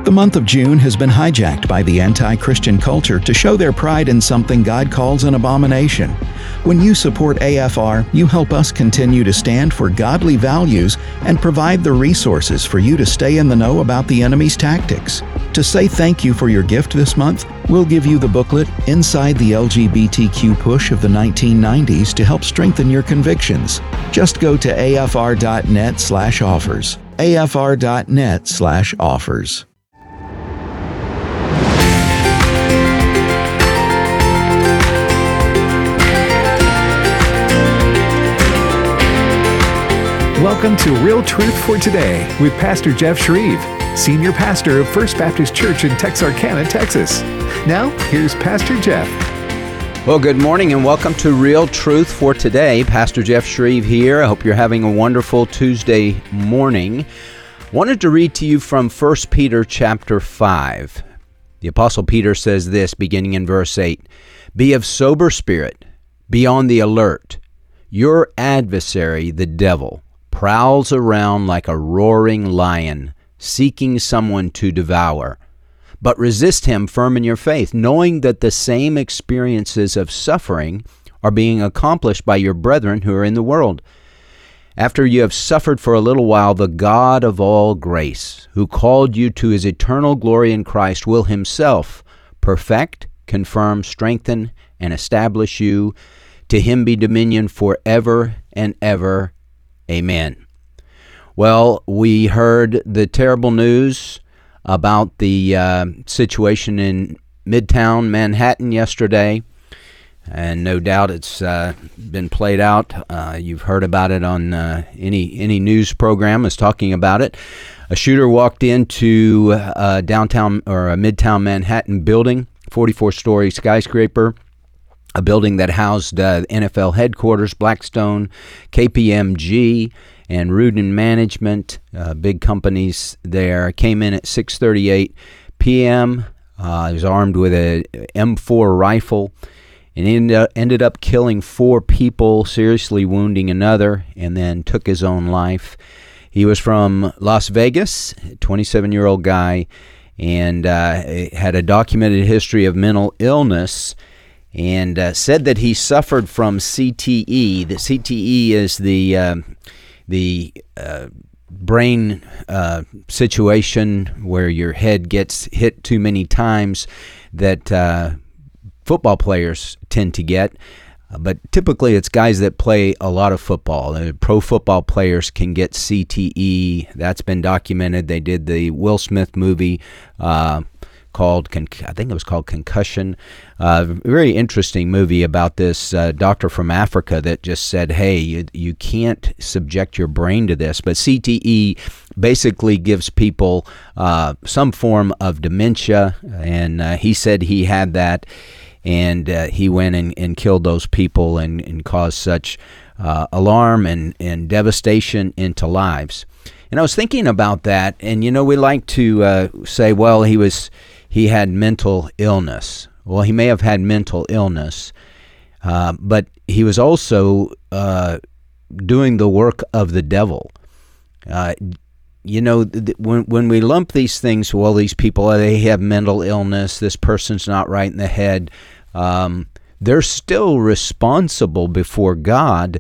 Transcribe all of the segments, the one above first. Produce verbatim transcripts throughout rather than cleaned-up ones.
The month of June has been hijacked by the anti-Christian culture to show their pride in something God calls an abomination. When you support A F R, you help us continue to stand for godly values and provide the resources for you to stay in the know about the enemy's tactics. To say thank you for your gift this month, we'll give you the booklet Inside the L G B T Q Push of the nineteen nineties to help strengthen your convictions. Just go to afr.net slash offers. afr.net slash offers. Welcome to Real Truth for Today with Pastor Jeff Shreve, Senior Pastor of First Baptist Church in Texarkana, Texas. Now, here's Pastor Jeff. Well, good morning and welcome to Real Truth for Today. Pastor Jeff Shreve here. I hope you're having a wonderful Tuesday morning. Wanted to read to you from First Peter chapter five. The Apostle Peter says this, beginning in verse eight, "Be of sober spirit, be on the alert. Your adversary, the devil, prowls around like a roaring lion, seeking someone to devour. But resist him firm in your faith, knowing that the same experiences of suffering are being accomplished by your brethren who are in the world. After you have suffered for a little while, the God of all grace, who called you to his eternal glory in Christ, will himself perfect, confirm, strengthen, and establish you. To him be dominion forever and ever. Amen." Well, we heard the terrible news about the uh, situation in Midtown Manhattan yesterday, and no doubt it's uh, been played out. Uh, you've heard about it on uh, any any news program is talking about it. A shooter walked into a downtown or a Midtown Manhattan building, forty-four story skyscraper, a building that housed uh, N F L headquarters, Blackstone, K P M G, and Rudin Management, uh, big companies there. Came in at six thirty-eight p.m. Uh, he was armed with a M four rifle and ended up, ended up killing four people, seriously wounding another, and then took his own life. He was from Las Vegas, twenty-seven-year-old guy, and uh, had a documented history of mental illness, and uh, said that he suffered from C T E. The C T E is the uh, the uh, brain uh, situation where your head gets hit too many times that uh, football players tend to get. But typically it's guys that play a lot of football. Uh, pro football players can get C T E. That's been documented. They did the Will Smith movie uh, called, I think it was called Concussion. Uh, very interesting movie about this uh, doctor from Africa that just said, hey, you, you can't subject your brain to this. But C T E basically gives people uh, some form of dementia, and uh, he said he had that, and uh, he went and, and killed those people and, and caused such uh, alarm and, and devastation into lives. And I was thinking about that, and you know, we like to uh, say, well, he was he had mental illness. Well, he may have had mental illness, uh, but he was also uh, doing the work of the devil. Uh, you know, th- when when we lump these things, well, these people, they have mental illness, this person's not right in the head, um, they're still responsible before God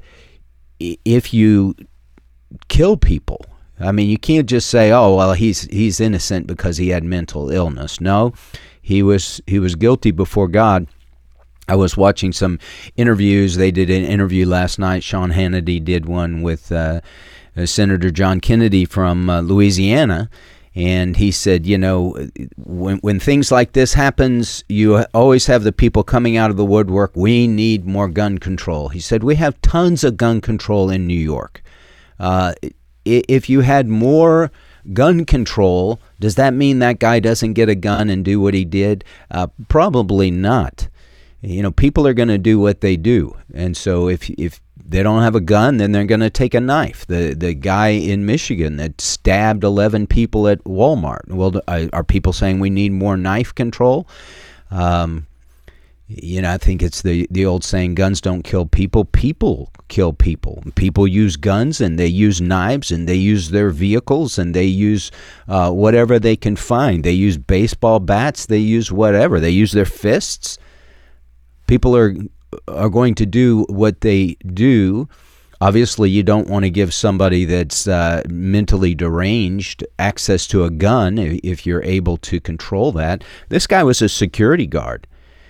if you kill people. I mean, you can't just say, "Oh, well, he's he's innocent because he had mental illness." No, he was he was guilty before God. I was watching some interviews. They did an interview last night. Sean Hannity did one with uh, Senator John Kennedy from uh, Louisiana, and he said, you know, when when things like this happens, you always have the people coming out of the woodwork. We need more gun control. He said, we have tons of gun control in New York. Uh, If you had more gun control, does that mean that guy doesn't get a gun and do what he did? Uh, probably not. You know, people are going to do what they do. And so if if they don't have a gun, then they're going to take a knife. The the guy in Michigan that stabbed eleven people at Walmart. Well, are people saying we need more knife control? Um, You know, I think it's the, the old saying, guns don't kill people, people kill people. People use guns, and they use knives, and they use their vehicles, and they use uh, whatever they can find. They use baseball bats, they use whatever. They use their fists. People are are going to do what they do. Obviously, you don't want to give somebody that's uh, mentally deranged access to a gun if you're able to control that. This guy was a security guard.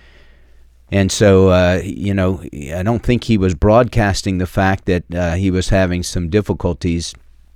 And so, uh, you know, I don't think he was broadcasting the fact that uh, he was having some difficulties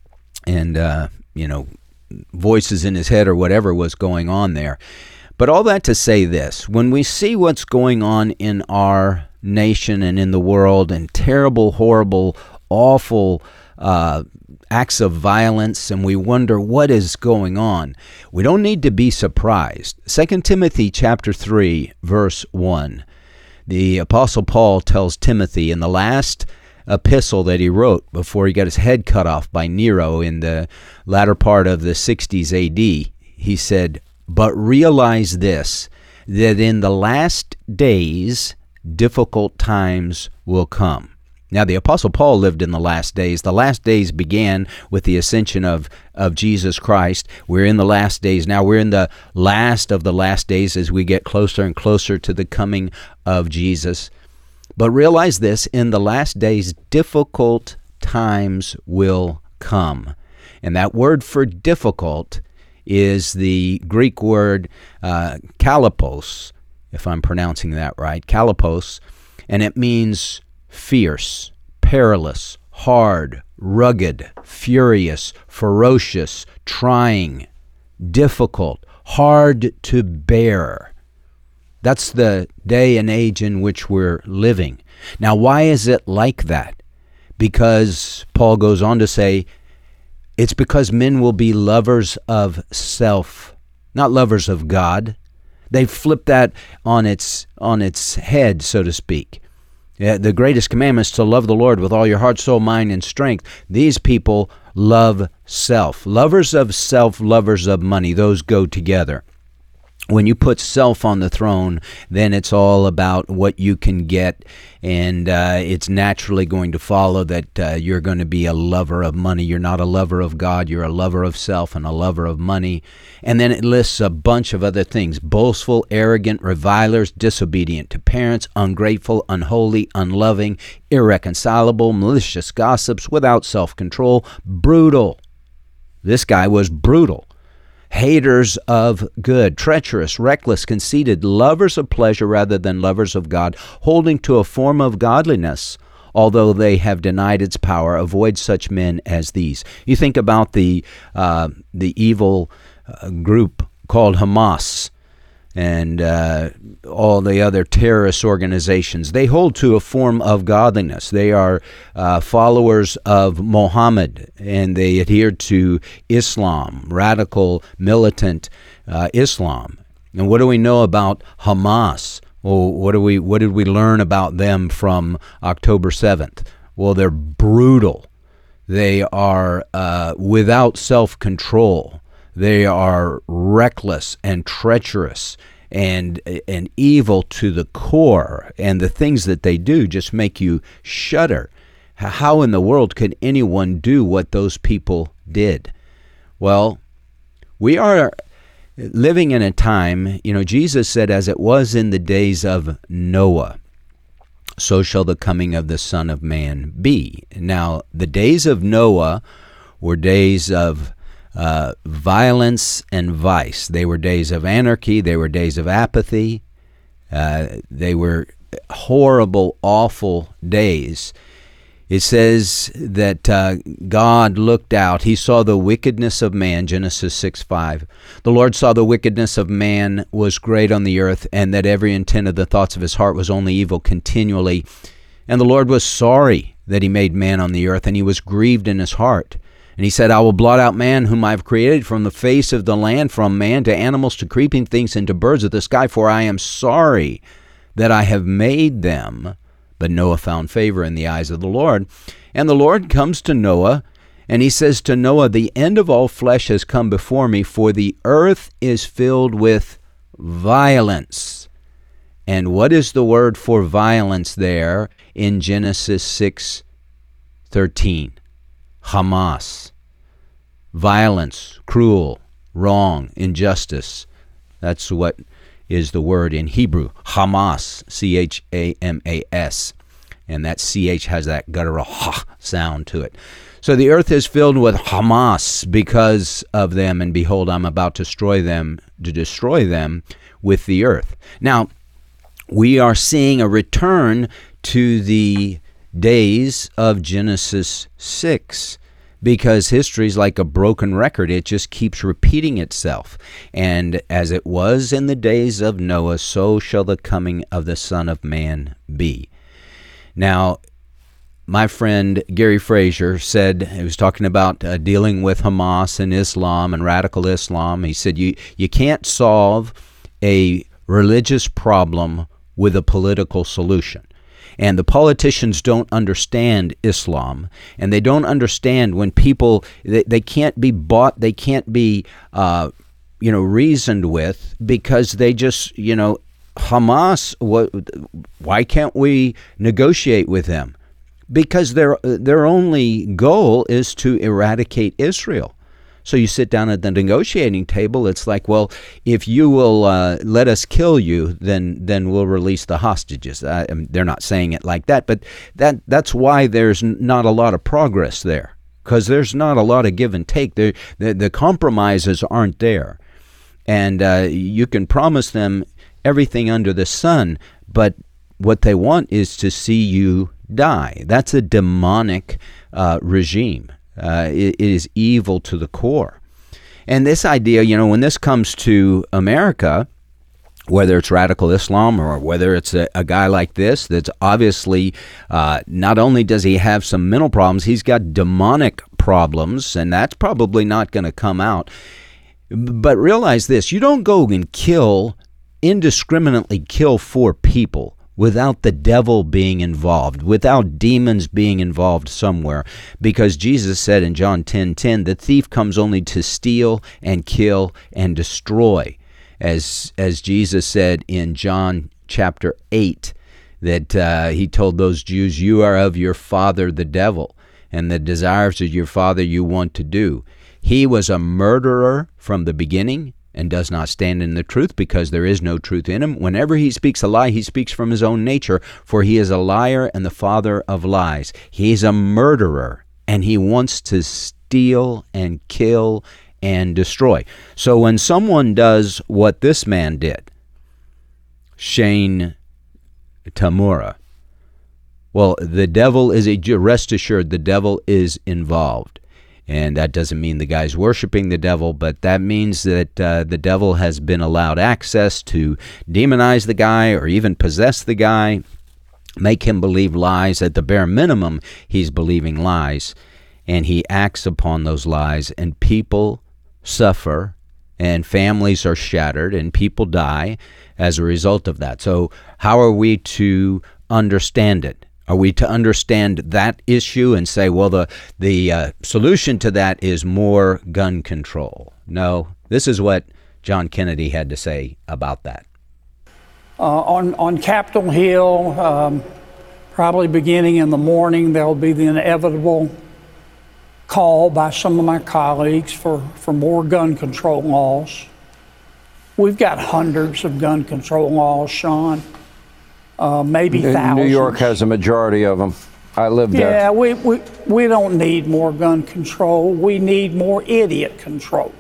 and, uh, you know, voices in his head or whatever was going on there. But all that to say this, when we see what's going on in our nation and in the world, and terrible, horrible, awful uh, acts of violence, and we wonder what is going on, we don't need to be surprised. Second Timothy chapter three, verse one. The Apostle Paul tells Timothy in the last epistle that he wrote before he got his head cut off by Nero in the latter part of the sixties A D, he said, "But realize this, that in the last days difficult times will come." Now, the Apostle Paul lived in the last days. The last days began with the ascension of, of Jesus Christ. We're in the last days now. We're in the last of the last days as we get closer and closer to the coming of Jesus. But realize this, in the last days, difficult times will come. And that word for difficult is the Greek word uh, kalapos, if I'm pronouncing that right, kalapos, and it means fierce, perilous, hard, rugged, furious, ferocious, trying, difficult, hard to bear. That's the day and age in which we're living. Now, why is it like that? Because Paul goes on to say, it's because men will be lovers of self, not lovers of God. They flip that on its on its head, so to speak. Yeah, the greatest commandment is to love the Lord with all your heart, soul, mind, and strength. These people love self. Lovers of self, lovers of money. Those go together. When you put self on the throne, then it's all about what you can get, and uh, it's naturally going to follow that uh, you're going to be a lover of money. You're not a lover of God. You're a lover of self and a lover of money. And then it lists a bunch of other things: boastful, arrogant, revilers, disobedient to parents, ungrateful, unholy, unloving, irreconcilable, malicious gossips, without self-control, brutal. This guy was brutal. Haters of good, treacherous, reckless, conceited, lovers of pleasure rather than lovers of God, holding to a form of godliness, although they have denied its power. Avoid such men as these. You think about the uh, the evil uh, group called Hamas and uh, all the other terrorist organizations. They hold to a form of godliness. They are uh, followers of Muhammad, and they adhere to Islam, radical, militant uh, Islam. And what do we know about Hamas? Well, what do we what did we learn about them from October seventh? Well, they're brutal. They are uh, without self-control. They are reckless and treacherous and and evil to the core, and the things that they do just make you shudder. How in the world could anyone do what those people did? Well, we are living in a time, you know, Jesus said, as it was in the days of Noah, so shall the coming of the Son of Man be. Now, the days of Noah were days of Uh, violence and vice. They were days of anarchy. They were days of apathy. Uh, they were horrible, awful days. It says that uh, God looked out. He saw the wickedness of man, Genesis six five. The Lord saw the wickedness of man was great on the earth, and that every intent of the thoughts of his heart was only evil continually. And the Lord was sorry that he made man on the earth, and he was grieved in his heart. And he said, I will blot out man whom I have created from the face of the land, from man to animals to creeping things and to birds of the sky, for I am sorry that I have made them. But Noah found favor in the eyes of the Lord. And the Lord comes to Noah, and he says to Noah, the end of all flesh has come before me, for the earth is filled with violence. And what is the word for violence there in Genesis six thirteen? Hamas. Violence, cruel, wrong, injustice. That's what is the word in Hebrew. Hamas, C H A M A S. And that C H has that guttural ha sound to it. So the earth is filled with Hamas because of them, and behold, I'm about to destroy them, to destroy them with the earth. Now, we are seeing a return to the days of Genesis six, because history is like a broken record. It just keeps repeating itself. And as it was in the days of Noah, so shall the coming of the Son of Man be. Now, my friend Gary Frazier said, he was talking about uh, dealing with Hamas and Islam and radical Islam. He said, you, you can't solve a religious problem with a political solution. And the politicians don't understand Islam, and they don't understand when people, they, they can't be bought, they can't be, uh, you know, reasoned with, because they just, you know, Hamas, what, why can't we negotiate with them? Because their their only goal is to eradicate Israel. So you sit down at the negotiating table, it's like, well, if you will uh, let us kill you, then then we'll release the hostages. I, I mean, they're not saying it like that, but that that's why there's not a lot of progress there, because there's not a lot of give and take. The, the, the compromises aren't there. And uh, you can promise them everything under the sun, but what they want is to see you die. That's a demonic uh, regime. Uh, it, it is evil to the core. And this idea, you know, when this comes to America, whether it's radical Islam or whether it's a, a guy like this, that's obviously, uh, not only does he have some mental problems, he's got demonic problems, and that's probably not going to come out. But realize this, you don't go and kill, indiscriminately kill four people without the devil being involved, without demons being involved somewhere. Because Jesus said in John ten ten, the thief comes only to steal and kill and destroy. As as Jesus said in John chapter eight, that uh, he told those Jews, you are of your father the devil, and the desires of your father you want to do. He was a murderer from the beginning, and does not stand in the truth, because there is no truth in him. Whenever he speaks a lie, he speaks from his own nature, for he is a liar and the father of lies. He's a murderer, and he wants to steal and kill and destroy. So when someone does what this man did, Shane Tamura, well, the devil is a, rest assured, the devil is involved. And that doesn't mean the guy's worshiping the devil, but that means that uh, the devil has been allowed access to demonize the guy or even possess the guy, make him believe lies. At the bare minimum, he's believing lies, and he acts upon those lies, and people suffer, and families are shattered, and people die as a result of that. So how are we to understand it? Are we to understand that issue and say, well, the the uh, solution to that is more gun control? No, this is what John Kennedy had to say about that. Uh, on, on Capitol Hill, um, probably beginning in the morning, there'll be the inevitable call by some of my colleagues for, for more gun control laws. We've got hundreds of gun control laws, Sean. Uh, maybe thousands. New York has a majority of them. I live there. Yeah, we, we, we don't need more gun control. We need more idiot control.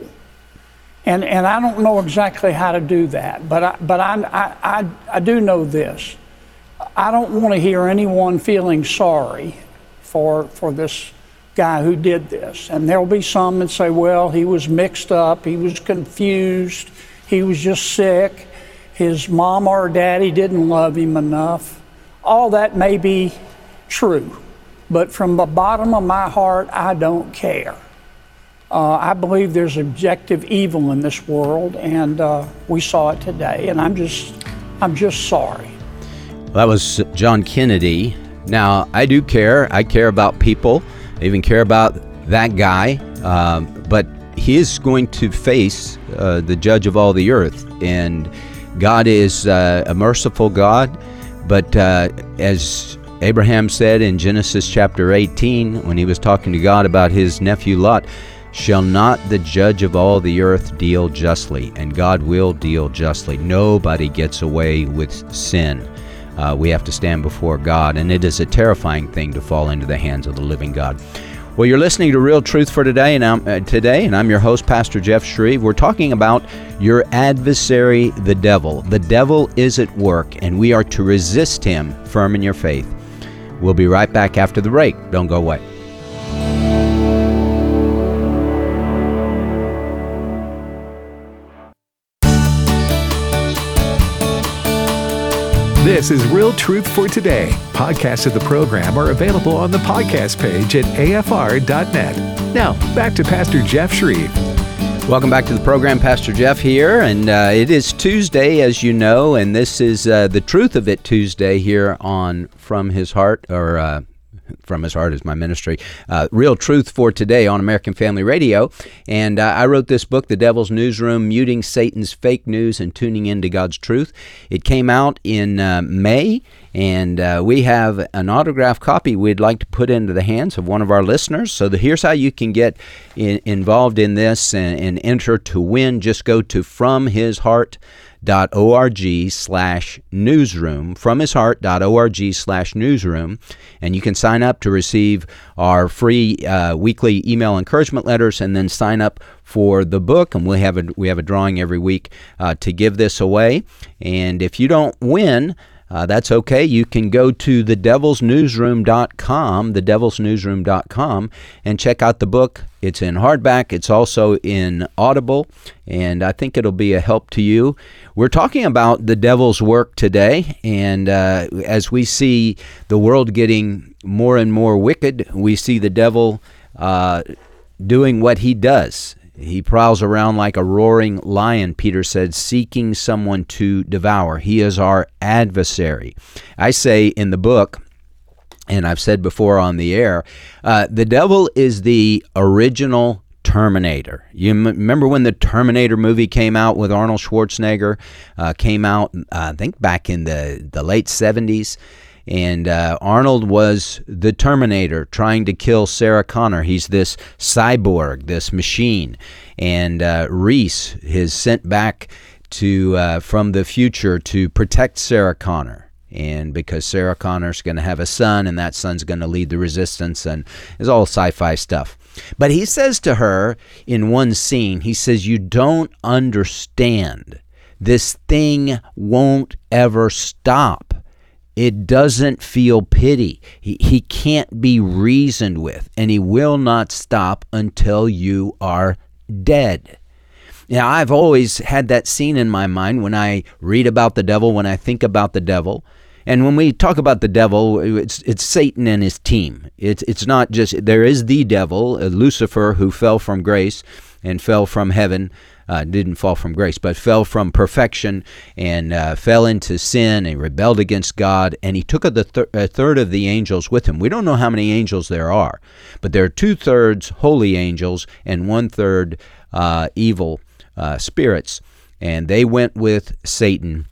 And and I don't know exactly how to do that, but I, but I, I, I, I do know this. I don't want to hear anyone feeling sorry for, for this guy who did this. And there'll be some that say, well, he was mixed up, he was confused, he was just sick. His mom or daddy didn't love him enough. All that may be true, but from the bottom of my heart, I don't care. Uh, I believe there's objective evil in this world, and uh, we saw it today, and I'm just, I'm just sorry. Well, that was John Kennedy. Now, I do care. I care about people. I even care about that guy, um, but he is going to face uh, the judge of all the earth, and God is uh, a merciful God, but uh, as Abraham said in Genesis chapter eighteen, when he was talking to God about his nephew Lot, shall not the judge of all the earth deal justly? And God will deal justly. Nobody gets away with sin. Uh, we have to stand before God, and it is a terrifying thing to fall into the hands of the living God. Well, you're listening to Real Truth for Today, and I'm, uh, today, and I'm your host, Pastor Jeff Shreve. We're talking about your adversary, the devil. The devil is at work, and we are to resist him firm in your faith. We'll be right back after the break. Don't go away. This is Real Truth for Today. Podcasts of the program are available on the podcast page at A F R dot net. Now, back to Pastor Jeff Shreve. Welcome back to the program. Pastor Jeff here, and uh, it is Tuesday, as you know, and this is uh, the Truth of It Tuesday here on From His Heart, or uh, From His Heart is my ministry, uh, Real Truth for Today on American Family Radio. And uh, I wrote this book, The Devil's Newsroom, Muting Satan's Fake News and Tuning Into God's Truth. It came out in uh, May, and uh, we have an autographed copy we'd like to put into the hands of one of our listeners. So the, here's how you can get in, involved in this and, and enter to win. Just go to fromhisheart dot org slash newsroom, fromhisheart dot org slash newsroom, and you can sign up to receive our free uh, weekly email encouragement letters, and then sign up for the book, and we have a we have a drawing every week uh, to give this away. And if you don't win, Uh, that's okay. You can go to the devils newsroom dot com, the devils newsroom dot com, and check out the book. It's in hardback. It's also in Audible, and I think it'll be a help to you. We're talking about the devil's work today, and uh, as we see the world getting more and more wicked, we see the devil uh, doing what he does. He prowls around like a roaring lion, Peter said, seeking someone to devour. He is our adversary. I say in the book, and I've said before on the air, uh, the devil is the original Terminator. You m- remember when the Terminator movie came out with Arnold Schwarzenegger? Uh, came out, uh, I think, back in the, the late seventies. And uh, Arnold was the Terminator trying to kill Sarah Connor. He's this cyborg, this machine. And uh, Reese is sent back to uh, from the future to protect Sarah Connor. And because Sarah Connor's going to have a son, and that son's going to lead the resistance, and it's all sci-fi stuff. But he says to her in one scene, he says, "You don't understand. This thing won't ever stop. It doesn't feel pity. He, he can't be reasoned with, and he will not stop until you are dead." Now, I've always had that scene in my mind when I read about the devil, when I think about the devil. And when we talk about the devil, it's it's Satan and his team. It's it's not just, there is the devil, uh, Lucifer, who fell from grace and fell from heaven. Uh, didn't fall from grace, but fell from perfection and uh, fell into sin and rebelled against God, and he took a, the th- a third of the angels with him. We don't know how many angels there are, but there are two-thirds holy angels and one-third uh, evil uh, spirits, and they went with Satan.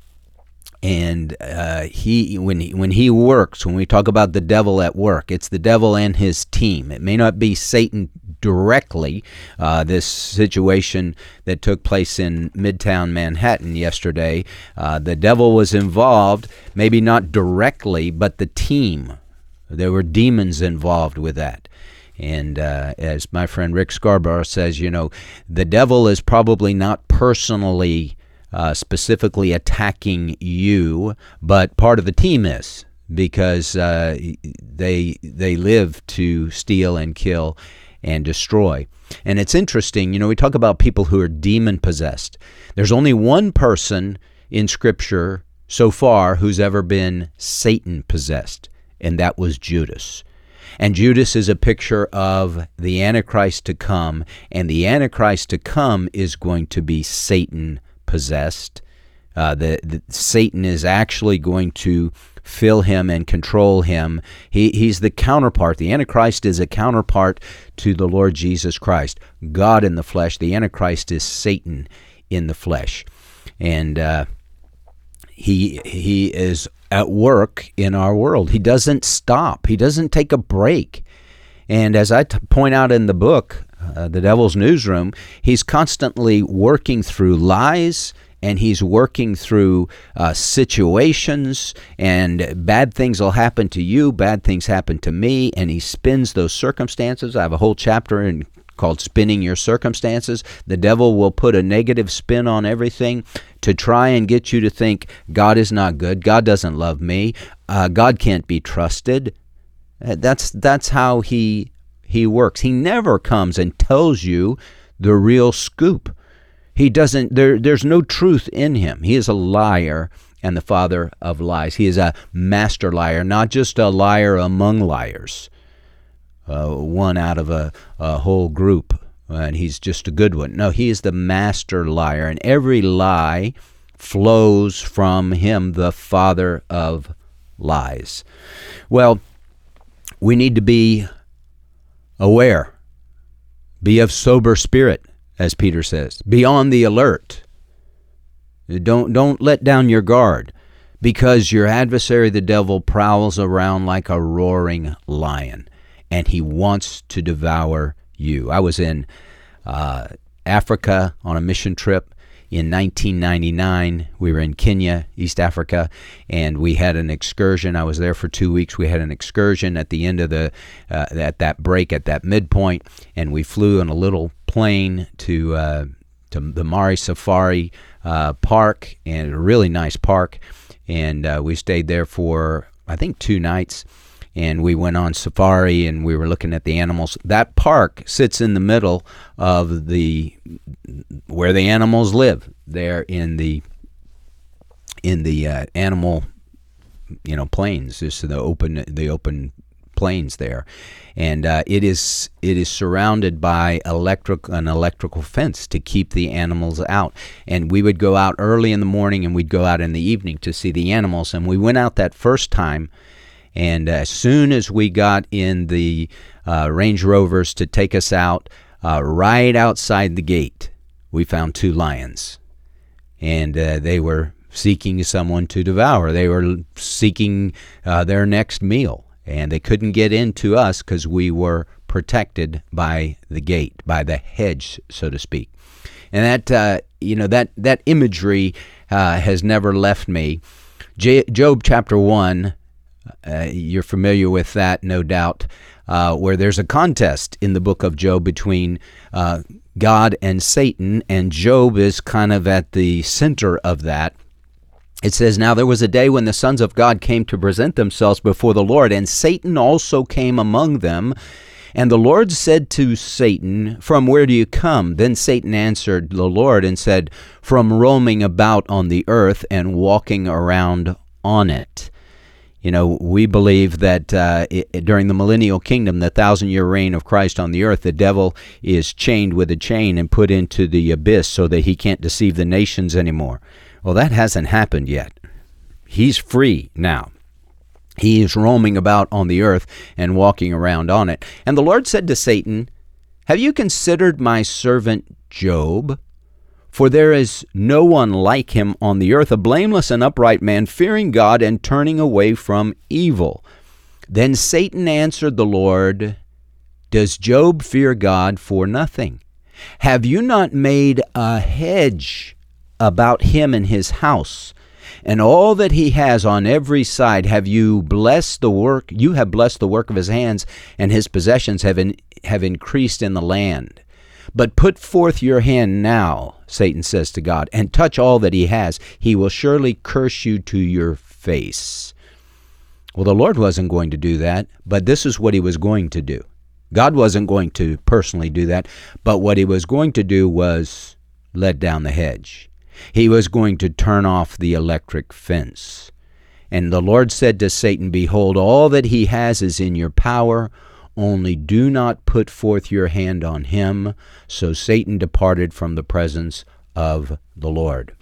And uh, he, when he, when he works, when we talk about the devil at work, it's the devil and his team. It may not be Satan directly. Uh, this situation that took place in Midtown Manhattan yesterday, uh, the devil was involved, maybe not directly, but the team. There were demons involved with that. And uh, as my friend Rick Scarborough says, you know, the devil is probably not personally Uh, specifically attacking you, but part of the team is, because uh, they they live to steal and kill and destroy. And it's interesting, you know, we talk about people who are demon-possessed. There's only one person in Scripture so far who's ever been Satan-possessed, and that was Judas. And Judas is a picture of the Antichrist to come, and the Antichrist to come is going to be Satan possessed. Uh, the, the Satan is actually going to fill him and control him. He, he's the counterpart. The Antichrist is a counterpart to the Lord Jesus Christ. God in the flesh. The Antichrist is Satan in the flesh. And uh, he he is at work in our world. He doesn't stop. He doesn't take a break. And as I t- point out in the book, uh, The Devil's Newsroom, he's constantly working through lies, and he's working through uh, situations, and bad things will happen to you, bad things happen to me, and he spins those circumstances. I have a whole chapter in called Spinning Your Circumstances. The devil will put a negative spin on everything to try and get you to think God is not good, God doesn't love me, uh, God can't be trusted. That's that's how he he works. He never comes and tells you the real scoop. He doesn't. There, there's no truth in him. He is a liar and the father of lies. He is a master liar, not just a liar among liars, uh, one out of a, a whole group, and he's just a good one. No, he is the master liar, and every lie flows from him, the father of lies. Well, we need to be aware, be of sober spirit, as Peter says. Be on the alert. Don't, don't let down your guard, because your adversary, the devil, prowls around like a roaring lion, and he wants to devour you. I was in uh, Africa on a mission trip in nineteen ninety-nine. We were in Kenya, East Africa, and we had an excursion. I was there for two weeks. We had an excursion at the end of the, uh, at that break, at that midpoint, and we flew in a little plane to uh, to the Mari Safari uh, Park, and a really nice park, and uh, we stayed there for, I think, two nights, and we went on safari, and we were looking at the animals. That park sits in the middle of the where the animals live. There in the in the uh, animal, you know, plains, just the open the open plains there, and uh, it is it is surrounded by electric an electrical fence to keep the animals out. And we would go out early in the morning, and we'd go out in the evening to see the animals. And we went out that first time. And as soon as we got in the uh, Range Rovers to take us out, uh, right outside the gate, we found two lions. And uh, they were seeking someone to devour. They were seeking uh, their next meal. And they couldn't get into us because we were protected by the gate, by the hedge, so to speak. And that, uh, you know, that, that imagery uh, has never left me. J- Job chapter one, Uh, you're familiar with that, no doubt, uh, where there's a contest in the book of Job between uh, God and Satan, and Job is kind of at the center of that. It says, "Now there was a day when the sons of God came to present themselves before the Lord, and Satan also came among them. And the Lord said to Satan, 'From where do you come?' Then Satan answered the Lord and said, 'From roaming about on the earth and walking around on it.'" You know, we believe that uh, it, during the millennial kingdom, the thousand-year reign of Christ on the earth, the devil is chained with a chain and put into the abyss so that he can't deceive the nations anymore. Well, that hasn't happened yet. He's free now. He is roaming about on the earth and walking around on it. And the Lord said to Satan, "Have you considered my servant Job? For there is no one like him on the earth, a blameless and upright man, fearing God and turning away from evil." Then Satan answered the Lord, "Does Job fear God for nothing? Have you not made a hedge about him and his house, and all that he has on every side? Have you blessed the work? You have blessed the work of his hands, and his possessions have in, have increased in the land. But put forth your hand now," Satan says to God, "and touch all that he has. He will surely curse you to your face." Well, the Lord wasn't going to do that, but this is what he was going to do. God wasn't going to personally do that, but what he was going to do was let down the hedge. He was going to turn off the electric fence. And the Lord said to Satan, "Behold, all that he has is in your power. Only do not put forth your hand on him." So Satan departed from the presence of the Lord.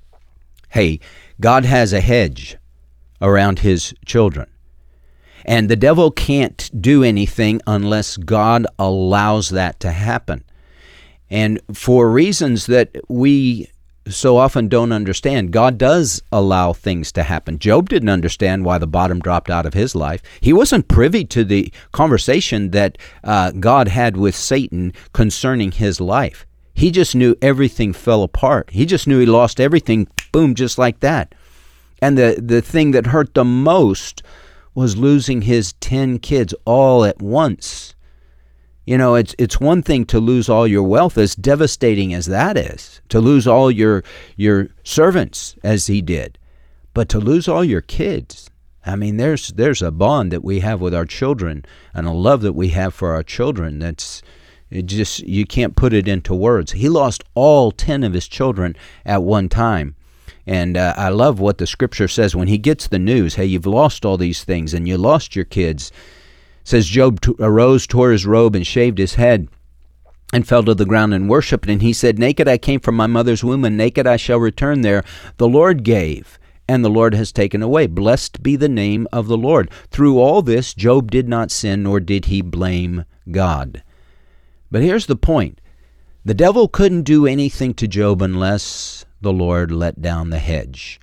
Hey, God has a hedge around his children. And the devil can't do anything unless God allows that to happen. And for reasons that we so often don't understand. God does allow things to happen. Job didn't understand why the bottom dropped out of his life. He wasn't privy to the conversation that uh, God had with Satan concerning his life. He just knew everything fell apart. He just knew he lost everything, boom, just like that. And the, the thing that hurt the most was losing his ten kids all at once. You know, it's it's one thing to lose all your wealth, as devastating as that is, to lose all your your servants as he did, but to lose all your kids. I mean, there's there's a bond that we have with our children and a love that we have for our children that's it just, you can't put it into words. He lost all ten of his children at one time. And uh, I love what the scripture says when he gets the news, hey, you've lost all these things and you lost your kids. It says Job t- arose, tore his robe, and shaved his head, and fell to the ground and worshipped. And he said, naked I came from my mother's womb, and naked I shall return there. The Lord gave, and the Lord has taken away. Blessed be the name of the Lord. Through all this, Job did not sin, nor did he blame God. But here's the point. The devil couldn't do anything to Job unless the Lord let down the hedge.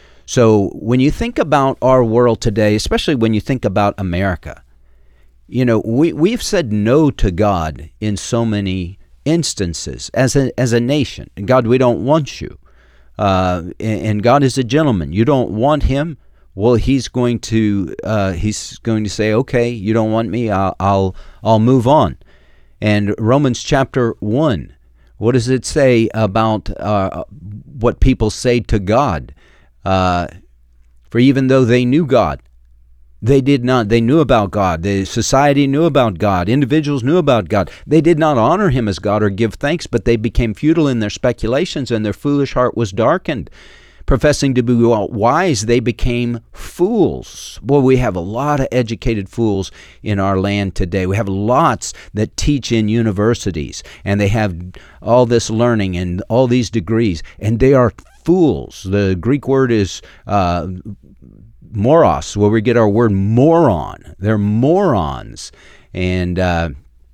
So when you think about our world today, especially when you think about America, you know, we, we've said no to God in so many instances as a, as a nation. God, we don't want you. Uh, and, and God is a gentleman. You don't want him? Well, he's going to uh, he's going to say, okay, you don't want me, I'll, I'll, I'll move on. And Romans chapter one, what does it say about uh, what people say to God? Uh, for even though they knew God, they did not. They knew about God. The society knew about God. Individuals knew about God. They did not honor him as God or give thanks, but they became futile in their speculations, and their foolish heart was darkened. Professing to be wise, they became fools. Boy, we have a lot of educated fools in our land today. We have lots that teach in universities, and they have all this learning and all these degrees, and they are fools. The Greek word is uh, moros, where we get our word moron. They're morons. And uh,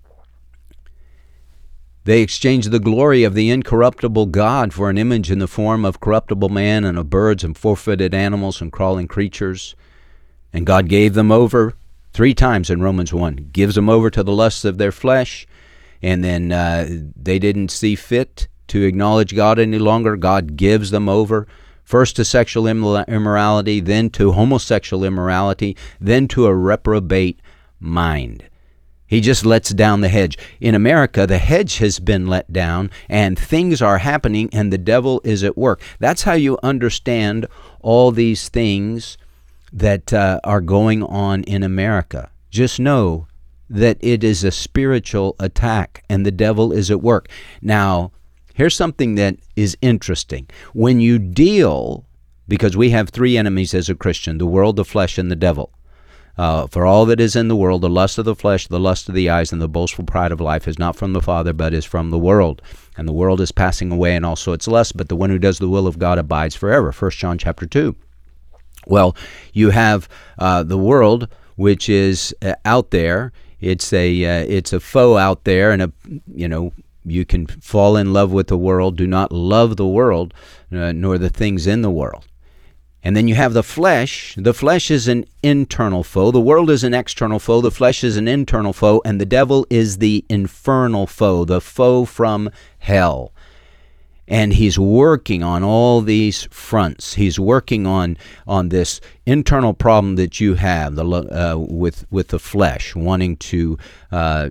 they exchanged the glory of the incorruptible God for an image in the form of corruptible man and of birds and four-footed animals and crawling creatures. And God gave them over three times in Romans one. Gives them over to the lusts of their flesh. And then uh, they didn't see fit to acknowledge God any longer. God gives them over. First to sexual immorality, then to homosexual immorality, then to a reprobate mind. He just lets down the hedge. In America, the hedge has been let down, and things are happening, and the devil is at work. That's how you understand all these things that uh, are going on in America. Just know that it is a spiritual attack, and the devil is at work. Now, here's something that is interesting. When you deal, because we have three enemies as a Christian, the world, the flesh, and the devil. Uh, for all that is in the world, the lust of the flesh, the lust of the eyes, and the boastful pride of life is not from the Father, but is from the world. And the world is passing away, and also its lust, but the one who does the will of God abides forever. First John chapter two. Well, you have uh, the world, which is uh, out there. It's a uh, it's a foe out there, and a you know you can fall in love with the world. Do not love the world, uh, nor the things in the world. And then you have the flesh. The flesh is an internal foe. The world is an external foe. The flesh is an internal foe. And the devil is the infernal foe, the foe from hell. And he's working on all these fronts. He's working on on this internal problem that you have the, uh, with, with the flesh, wanting to uh,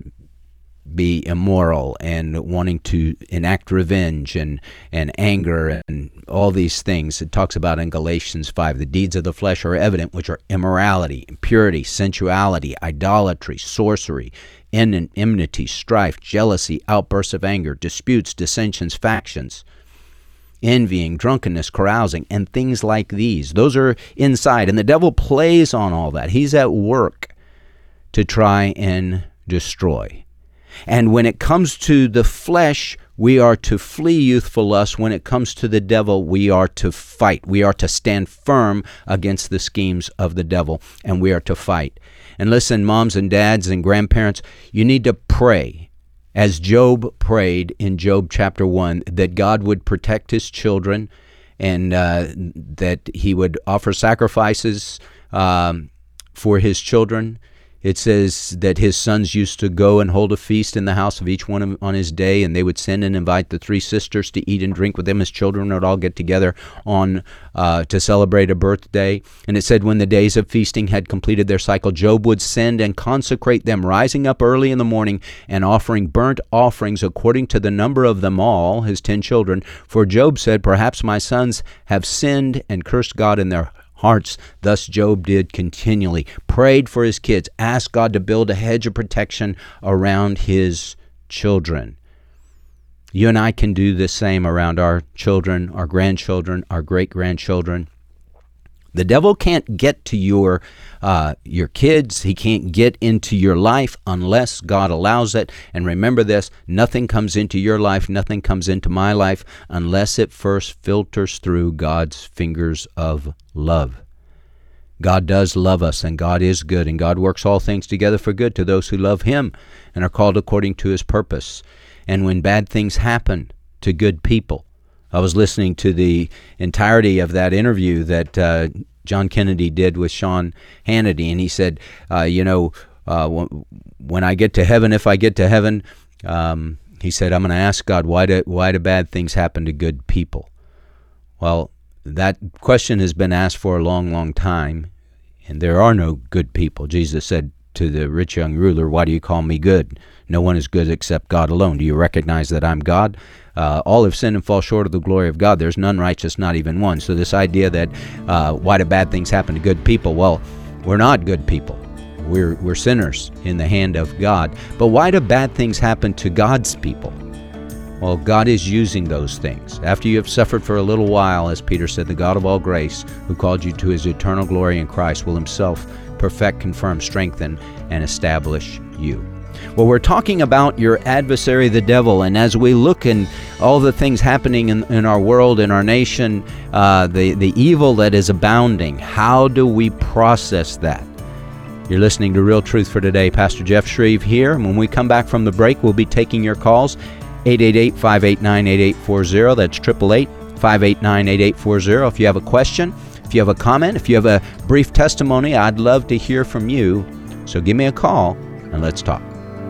be immoral and wanting to enact revenge and, and anger and all these things. It talks about in Galatians five, the deeds of the flesh are evident, which are immorality, impurity, sensuality, idolatry, sorcery, enmity, strife, jealousy, outbursts of anger, disputes, dissensions, factions, envying, drunkenness, carousing, and things like these. Those are inside, and the devil plays on all that. He's at work to try and destroy. And when it comes to the flesh, we are to flee youthful lust. When it comes to the devil, we are to fight. We are to stand firm against the schemes of the devil, and we are to fight. And listen, moms and dads and grandparents, you need to pray as Job prayed in Job chapter one, that God would protect his children and uh, that he would offer sacrifices um, for his children. It says that his sons used to go and hold a feast in the house of each one on his day, and they would send and invite the three sisters to eat and drink with them. His children would all get together on uh, to celebrate a birthday. And it said when the days of feasting had completed their cycle, Job would send and consecrate them, rising up early in the morning and offering burnt offerings according to the number of them all, his ten children. For Job said, perhaps my sons have sinned and cursed God in their hearts. Thus Job did continually, prayed for his kids, asked God to build a hedge of protection around his children. You and I can do the same around our children, our grandchildren, our great-grandchildren. The devil can't get to your uh, your kids. He can't get into your life unless God allows it. And remember this, nothing comes into your life, nothing comes into my life unless it first filters through God's fingers of love. God does love us, and God is good, and God works all things together for good to those who love him and are called according to his purpose. And when bad things happen to good people, I was listening to the entirety of that interview that uh, John Kennedy did with Sean Hannity, and he said, uh, you know, uh, w- when I get to heaven, if I get to heaven, um, he said, I'm going to ask God, why do, why do bad things happen to good people? Well, that question has been asked for a long, long time, and there are no good people. Jesus said to the rich young ruler, why do you call me good? No one is good except God alone. Do you recognize that I'm God? Uh, all have sinned and fall short of the glory of God. There's none righteous, not even one. So this idea that uh, why do bad things happen to good people? Well, we're not good people. We're we're sinners in the hand of God. But why do bad things happen to God's people? Well, God is using those things. After you have suffered for a little while, as Peter said, the God of all grace, who called you to his eternal glory in Christ, will himself perfect, confirm, strengthen, and establish you. Well, we're talking about your adversary, the devil, and as we look in all the things happening in, in our world, in our nation, uh, the, the evil that is abounding, how do we process that? You're listening to Real Truth for Today. Pastor Jeff Shreve here. And when we come back from the break, we'll be taking your calls, eight eight eight, five eight nine, eight eight four zero. That's eight eight eight, five eight nine, eight eight four zero. If you have a question, if you have a comment, if you have a brief testimony, I'd love to hear from you. So give me a call and let's talk.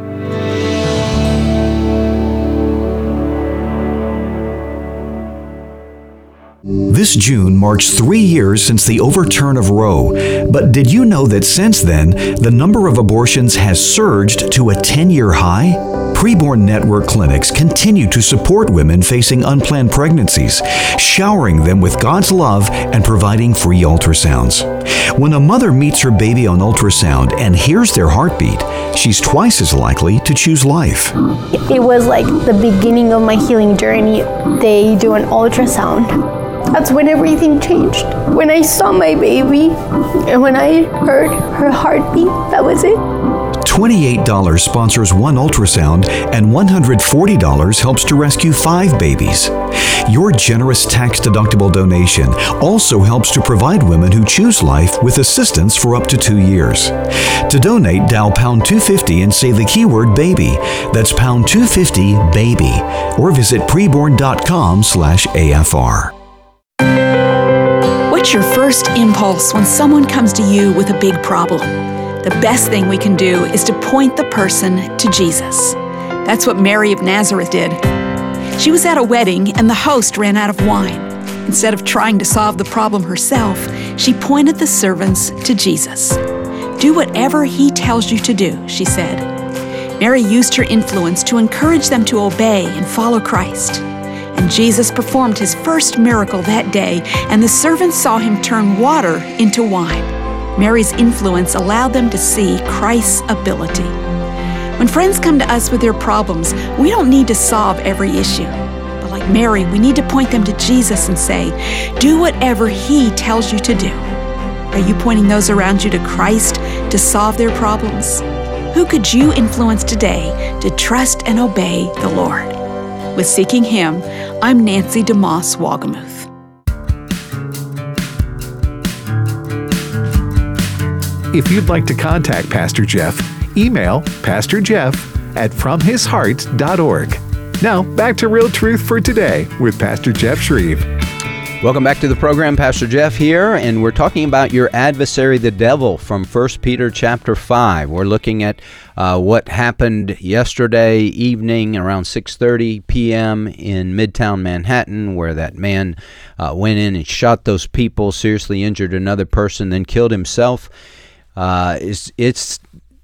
This June marks three years since the overturn of Roe, but did you know that since then, the number of abortions has surged to a ten-year high? Preborn Network clinics continue to support women facing unplanned pregnancies, showering them with God's love and providing free ultrasounds. When a mother meets her baby on ultrasound and hears their heartbeat, she's twice as likely to choose life. It was like the beginning of my healing journey. They do an ultrasound. That's when everything changed. When I saw my baby and when I heard her heartbeat, that was it. twenty-eight dollars sponsors one ultrasound and one hundred forty dollars helps to rescue five babies. Your generous tax-deductible donation also helps to provide women who choose life with assistance for up to two years. To donate, dial pound two fifty and say the keyword baby. That's pound two fifty baby, or visit preborn.com slash AFR. What's your first impulse when someone comes to you with a big problem? The best thing we can do is to point the person to Jesus. That's what Mary of Nazareth did. She was at a wedding and the host ran out of wine. Instead of trying to solve the problem herself, she pointed the servants to Jesus. Do whatever he tells you to do, she said. Mary used her influence to encourage them to obey and follow Christ. And Jesus performed his first miracle that day, and the servants saw him turn water into wine. Mary's influence allowed them to see Christ's ability. When friends come to us with their problems, we don't need to solve every issue. But like Mary, we need to point them to Jesus and say, do whatever he tells you to do. Are you pointing those around you to Christ to solve their problems? Who could you influence today to trust and obey the Lord? With Seeking Him, I'm Nancy DeMoss Wagamuth. If you'd like to contact Pastor Jeff, email Pastor Jeff at from his heart dot org. Now, back to Real Truth for Today with Pastor Jeff Shreve. Welcome back to the program. Pastor Jeff here, and we're talking about your adversary, the devil, from First Peter chapter five. We're looking at uh, what happened yesterday evening around six thirty p.m. in Midtown Manhattan, where that man uh, went in and shot those people, seriously injured another person, then killed himself. Uh, it's, it's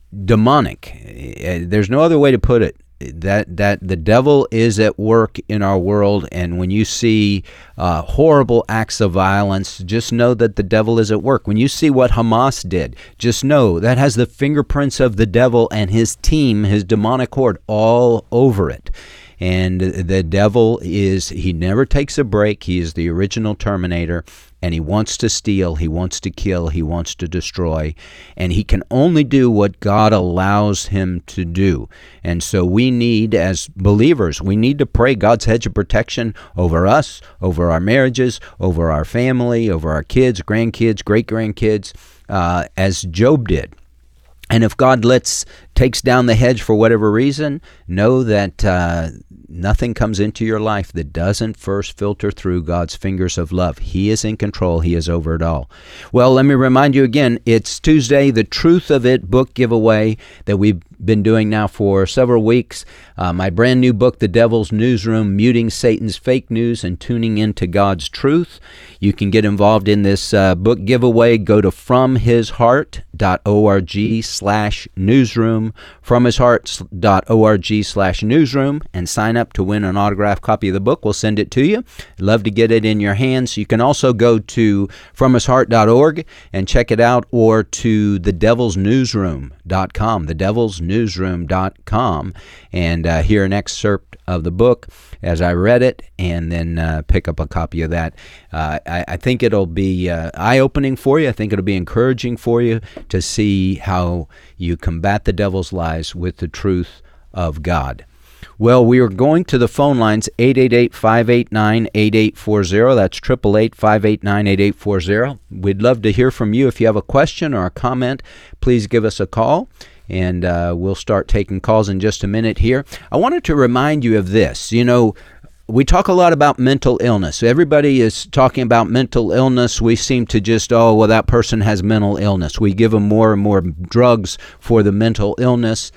demonic. There's no other way to put it. That that the devil is at work in our world, and when you see uh, horrible acts of violence, just know that the devil is at work. When you see what Hamas did, just know that has the fingerprints of the devil and his team, his demonic horde, all over it. And the devil is, he never takes a break. He is the original Terminator, and he wants to steal, he wants to kill, he wants to destroy, and he can only do what God allows him to do. And so we need, as believers, we need to pray God's hedge of protection over us, over our marriages, over our family, over our kids, grandkids, great-grandkids, uh, as Job did. And if God lets takes down the hedge for whatever reason, know that uh, nothing comes into your life that doesn't first filter through God's fingers of love. He is in control. He is over it all. Well, let me remind you again, it's Tuesday, the Truth of It book giveaway that we've been doing now for several weeks. Uh, my brand new book, The Devil's Newsroom, Muting Satan's Fake News and Tuning into God's Truth. You can get involved in this uh, book giveaway. Go to fromhisheart dot org slash newsroom, fromhisheart dot org slash newsroom, and sign up to win an autographed copy of the book. We'll send it to you. Love to get it in your hands. You can also go to from his heart dot org and check it out, or to the devils newsroom dot com, the devils newsroom dot com, and uh, hear an excerpt of the book as I read it, and then uh, pick up a copy of that. Uh, I, I think it'll be uh, eye-opening for you. I think it'll be encouraging for you to see how you combat the devil's lies with the truth of God. Well, we are going to the phone lines, eight eight eight, five eight nine, eight eight four zero. That's eight eight eight, five eight nine, eight eight four zero. We'd love to hear from you. If you have a question or a comment, please give us a call, and uh, we'll start taking calls in just a minute here. I wanted to remind you of this. You know, we talk a lot about mental illness. Everybody is talking about mental illness. We seem to just, oh, well, that person has mental illness. We give them more and more drugs for the mental illness.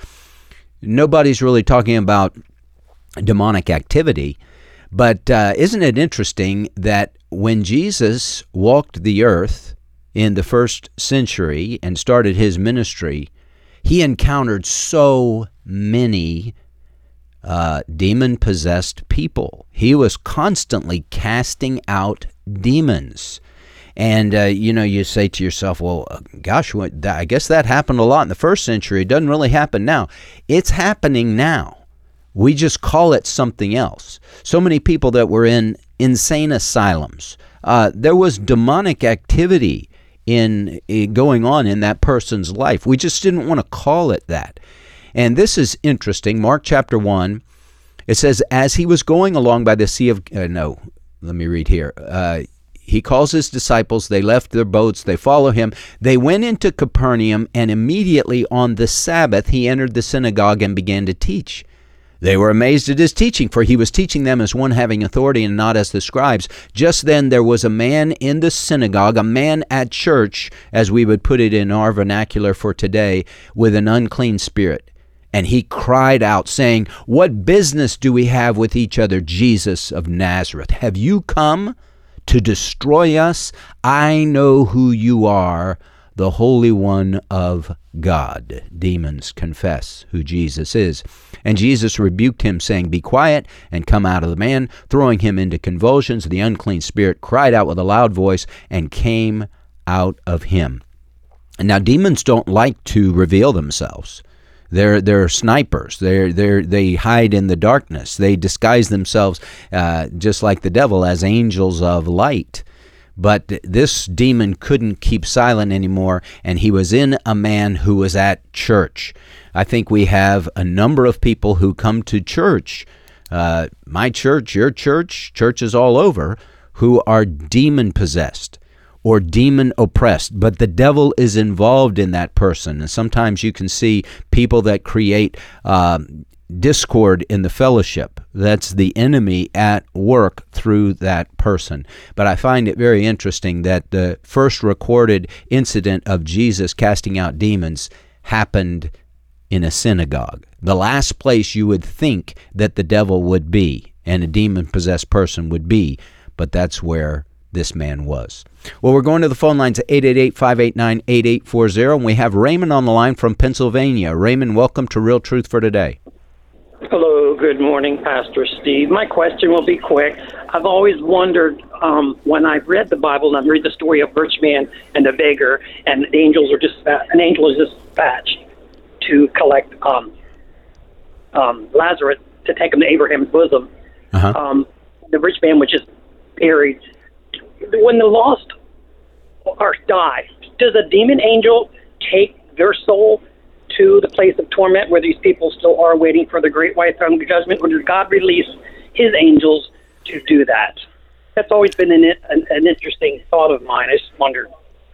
Nobody's really talking about demonic activity. But uh, isn't it interesting that when Jesus walked the earth in the first century and started his ministry, he encountered so many uh, demon-possessed people. He was constantly casting out demons. And, uh, you know, you say to yourself, well, gosh, what, I guess that happened a lot in the first century. It doesn't really happen now. It's happening now. We just call it something else. So many people that were in insane asylums. Uh, there was demonic activity in, in going on in that person's life. We just didn't want to call it that. And this is interesting. Mark chapter one, it says, as he was going along by the sea of, uh, no, let me read here. Uh, He calls his disciples, they left their boats, they follow him. They went into Capernaum, and immediately on the Sabbath he entered the synagogue and began to teach. They were amazed at his teaching, for he was teaching them as one having authority and not as the scribes. Just then there was a man in the synagogue, a man at church, as we would put it in our vernacular for today, with an unclean spirit. And he cried out, saying, what business do we have with each other, Jesus of Nazareth? Have you come to destroy us? I know who you are, the Holy One of God. Demons confess who Jesus is. And Jesus rebuked him, saying, be quiet, and come out of the man. Throwing him into convulsions, the unclean spirit cried out with a loud voice and came out of him. And now demons don't like to reveal themselves. They're they're snipers. They're they they hide in the darkness. They disguise themselves uh, just like the devil as angels of light. But this demon couldn't keep silent anymore, and he was in a man who was at church. I think we have a number of people who come to church, uh, my church, your church, churches all over, who are demon-possessed. or demon oppressed, but the devil is involved in that person. And sometimes you can see people that create uh, discord in the fellowship. That's the enemy at work through that person. But I find it very interesting that the first recorded incident of Jesus casting out demons happened in a synagogue, the last place you would think that the devil would be and a demon-possessed person would be, but that's where this man was. Well, we're going to the phone lines at eight eight eight, five eight nine, eight eight four zero, and we have Raymond on the line from Pennsylvania. Raymond, welcome to Real Truth for Today. Hello, good morning, Pastor Steve. My question will be quick. I've always wondered, um, when I've read the Bible and I read the story of rich man and the beggar, and the angels are just an angel is dispatched to collect um, um, Lazarus to take him to Abraham's bosom. Uh-huh. Um, the rich man was just buried. When the lost are die, does a demon angel take their soul to the place of torment where these people still are waiting for the great white throne judgment, or does God release his angels to do that? That's always been an, an, an interesting thought of mine. I just wondered.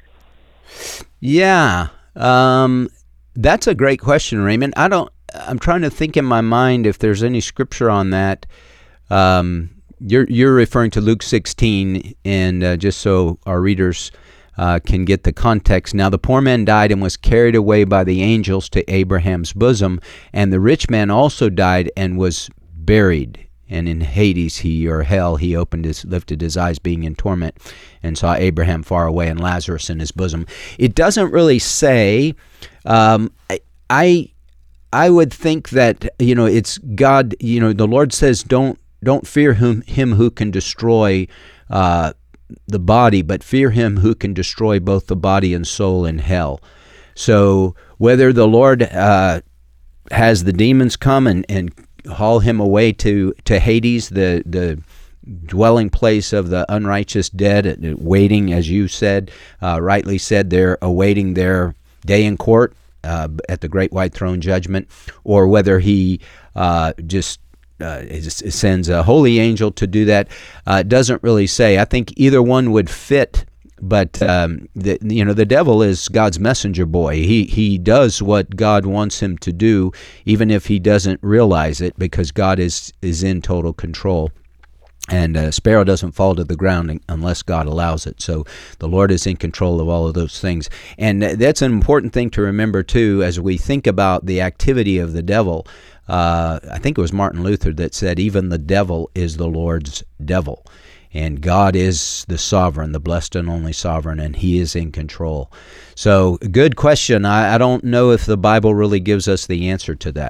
Yeah, um, that's a great question, Raymond. I don't. I'm trying to think in my mind if there's any scripture on that. Um, you're you're referring to Luke sixteen, and uh, just so our readers Uh, can get the context. Now the poor man died and was carried away by the angels to Abraham's bosom, and the rich man also died and was buried. And in Hades, he or hell, he opened his, lifted his eyes, being in torment, and saw Abraham far away and Lazarus in his bosom. It doesn't really say. Um, I, I I would think that, you know, it's God. You know, the Lord says, "Don't don't fear him him who can destroy Uh, the body, but fear him who can destroy both the body and soul in hell." So whether the Lord uh, has the demons come and, and haul him away to, to Hades, the, the dwelling place of the unrighteous dead, waiting, as you said, uh, rightly said, they're awaiting their day in court uh, at the great white throne judgment, or whether he uh, just Uh, it sends a holy angel to do that. Uh, it doesn't really say. I think either one would fit, but um, the, you know, the devil is God's messenger boy. He he does what God wants him to do, even if he doesn't realize it, because God is is in total control. And a sparrow doesn't fall to the ground unless God allows it. So the Lord is in control of all of those things. And that's an important thing to remember, too, as we think about the activity of the devil. Uh, I think it was Martin Luther that said, even the devil is the Lord's devil. And God is the sovereign, the blessed and only sovereign, and he is in control. So good question. I, I don't know if the Bible really gives us the answer to that.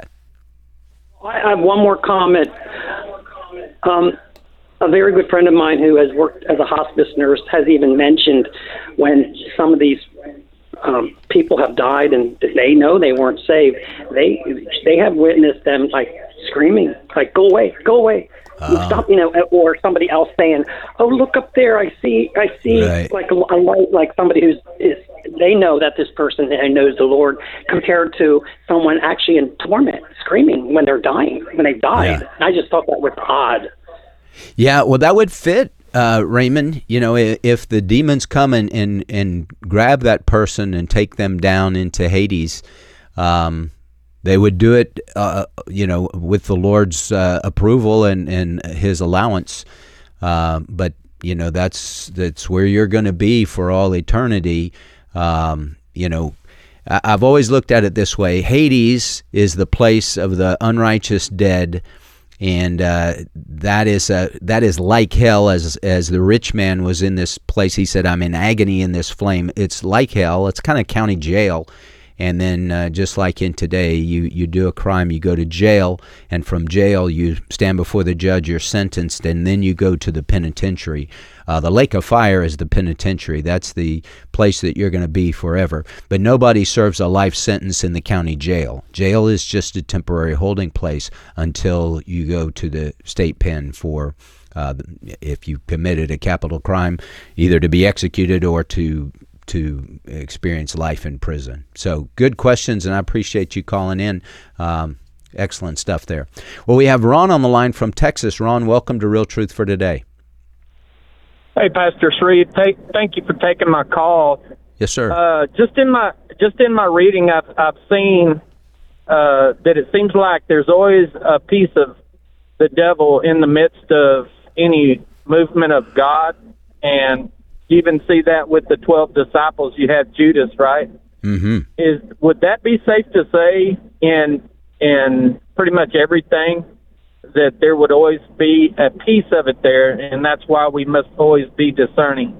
I have one more comment. Um, a very good friend of mine who has worked as a hospice nurse has even mentioned when some of these um, people have died and they know they weren't saved, they they have witnessed them like screaming, like, "Go away, go away." Uh, Stop, you know, or somebody else saying, "Oh, look up there! I see, I see, right. like a, a light, like somebody who's is." They know that this person knows the Lord, compared to someone actually in torment, screaming when they're dying, when they died. Yeah. I just thought that was odd. Yeah, well, that would fit, uh, Raymond. You know, if, if the demons come and, and and grab that person and take them down into Hades, um, they would do it, uh, you know, with the Lord's uh, approval and, and his allowance. Uh, but, you know, that's that's where you're going to be for all eternity. Um, you know, I've always looked at it this way. Hades is the place of the unrighteous dead, and uh, that is a, that is like hell. As as the rich man was in this place, he said, "I'm in agony in this flame." It's like hell. It's kind of county jail. And then uh, just like in today, you, you do a crime, you go to jail, and from jail you stand before the judge, you're sentenced, and then you go to the penitentiary. Uh, the lake of fire is the penitentiary. That's the place that you're going to be forever. But nobody serves a life sentence in the county jail. Jail is just a temporary holding place until you go to the state pen for, uh, if you committed a capital crime, either to be executed or to to experience life in prison. So good questions, and I appreciate you calling in. Um, excellent stuff there. Well, we have Ron on the line from Texas. Ron, welcome to Real Truth for Today. Hey, Pastor Shreve, take, thank you for taking my call. Yes, sir. Uh, just in my just in my reading, I've I've seen uh, that it seems like there's always a piece of the devil in the midst of any movement of God, and you even see that with the twelve disciples. You had Judas, right? Mm-hmm. Is would that be safe to say in in pretty much everything, that there would always be a piece of it there, and that's why we must always be discerning?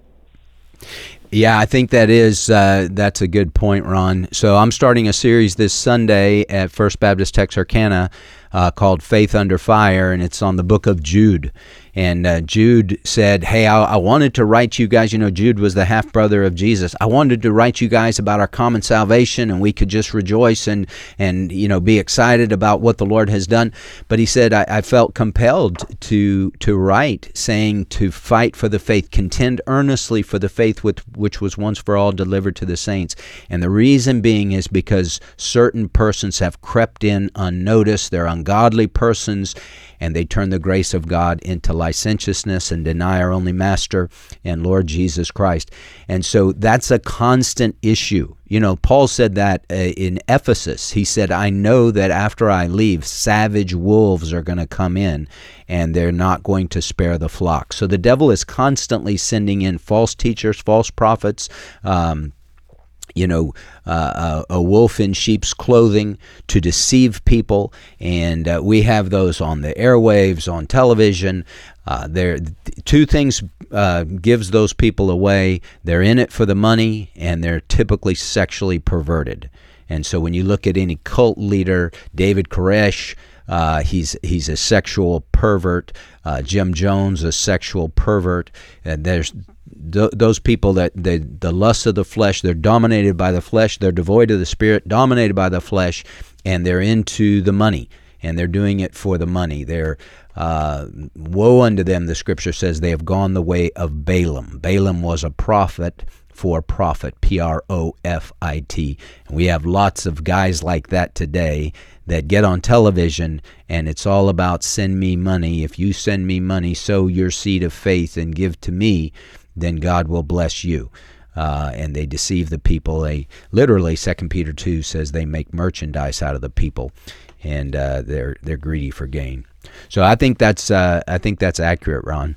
Yeah, I think that is uh, that's a good point, Ron. So I'm starting a series this Sunday at First Baptist Texarkana uh, called Faith Under Fire, and it's on the book of Jude. And uh, Jude said, hey, I, I wanted to write you guys, you know, Jude was the half-brother of Jesus. I wanted to write you guys about our common salvation, and we could just rejoice and, and you know, be excited about what the Lord has done. But he said, I, I felt compelled to to write, saying to fight for the faith, contend earnestly for the faith with, which was once for all delivered to the saints. And the reason being is because certain persons have crept in unnoticed. They're ungodly persons, and they turn the grace of God into licentiousness and deny our only Master and Lord Jesus Christ. And so that's a constant issue. You know, Paul said that uh, in Ephesus. He said, I know that after I leave, savage wolves are going to come in, and they're not going to spare the flock. So the devil is constantly sending in false teachers, false prophets, um, you know, uh, a, a wolf in sheep's clothing to deceive people. And uh, we have those on the airwaves, on television. Uh, there, two things uh, gives those people away. They're in it for the money, and they're typically sexually perverted. And so when you look at any cult leader, David Koresh, uh, he's he's a sexual pervert. Uh, Jim Jones, a sexual pervert. And there's Th- those people that they, the lust of the flesh, they're dominated by the flesh, they're devoid of the Spirit, dominated by the flesh, and they're into the money, and they're doing it for the money. They're uh, woe unto them, the Scripture says, they have gone the way of Balaam. Balaam was a prophet for profit, P R O F I T. And we have lots of guys like that today that get on television, and it's all about send me money. If you send me money, sow your seed of faith and give to me, then God will bless you. Uh, and they deceive the people. They literally, Second Peter two says they make merchandise out of the people, and uh, they're they're greedy for gain. So I think that's uh, I think that's accurate, Ron.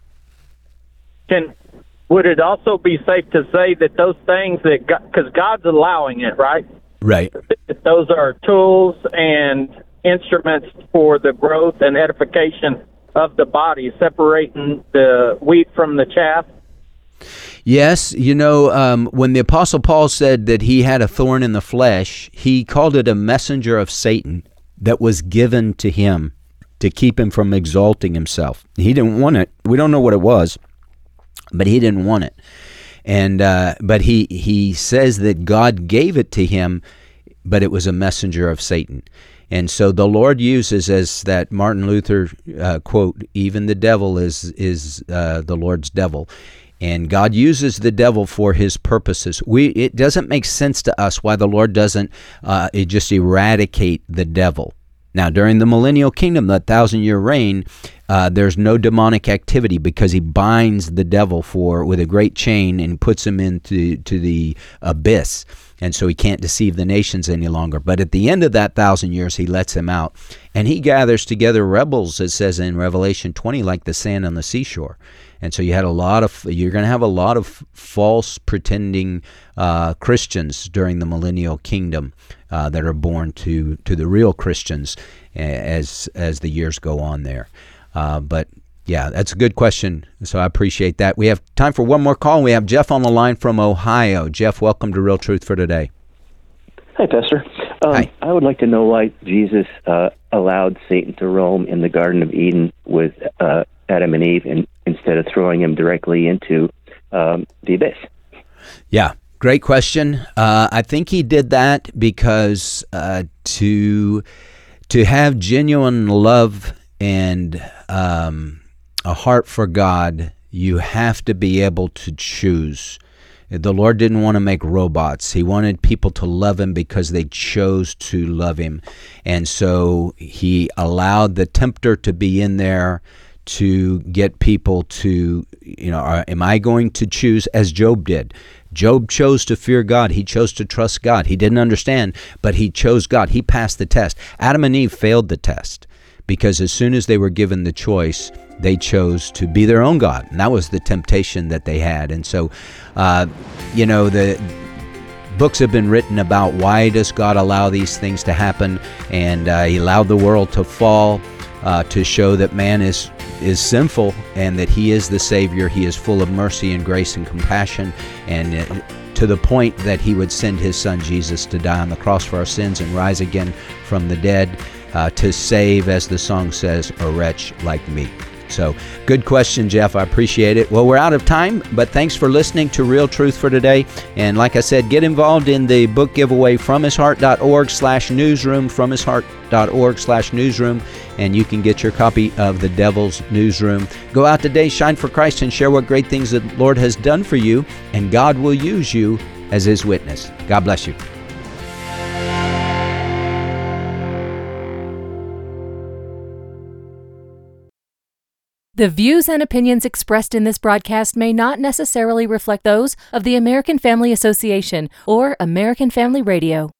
Can would it also be safe to say that those things that because God's allowing it, right? Right. That those are tools and instruments for the growth and edification of the body, separating the wheat from the chaff. Yes, you know, um, when the Apostle Paul said that he had a thorn in the flesh, he called it a messenger of Satan that was given to him to keep him from exalting himself. He didn't want it. We don't know what it was, but he didn't want it. And uh, but he he says that God gave it to him, but it was a messenger of Satan. And so the Lord uses, as that Martin Luther uh, quote, even the devil is is uh, the Lord's devil. And God uses the devil for his purposes. We It doesn't make sense to us why the Lord doesn't uh, just eradicate the devil. Now, during the millennial kingdom, the thousand-year reign, uh, there's no demonic activity because he binds the devil for with a great chain and puts him into to the abyss. And so he can't deceive the nations any longer. But at the end of that thousand years, he lets him out. And he gathers together rebels, it says in Revelation twenty, like the sand on the seashore. And so you had a lot of, you're going to have a lot of false pretending uh, Christians during the millennial kingdom uh, that are born to, to the real Christians as as the years go on there. Uh, but yeah, that's a good question. So I appreciate that. We have time for one more call. We have Jeff on the line from Ohio. Jeff, welcome to Real Truth for Today. Hi, Pastor. Um, Hi. I would like to know why Jesus uh, allowed Satan to roam in the Garden of Eden with uh, Adam and Eve and, instead of throwing him directly into um, the abyss. Yeah, great question. Uh, I think he did that because uh, to to have genuine love and um, a heart for God, you have to be able to choose. The Lord didn't want to make robots. He wanted people to love him because they chose to love him. And so he allowed the tempter to be in there to get people to, you know, are, am I going to choose as Job did? Job chose to fear God. He chose to trust God. He didn't understand, but he chose God. He passed the test. Adam and Eve failed the test because as soon as they were given the choice, they chose to be their own God. And that was the temptation that they had. And so, uh, you know, the books have been written about why does God allow these things to happen. And uh, he allowed the world to fall uh, to show that man is is sinful and that he is the Savior. He is full of mercy and grace and compassion, and uh, to the point that he would send his son Jesus to die on the cross for our sins and rise again from the dead uh, to save, as the song says, a wretch like me. So, good question, Jeff. I appreciate it. Well, we're out of time, but thanks for listening to Real Truth for Today. And like I said, get involved in the book giveaway, fromhisheart.org slash newsroom, fromhisheart.org slash newsroom, and you can get your copy of The Devil's Newsroom. Go out today, shine for Christ, and share what great things the Lord has done for you, and God will use you as his witness. God bless you. The views and opinions expressed in this broadcast may not necessarily reflect those of the American Family Association or American Family Radio.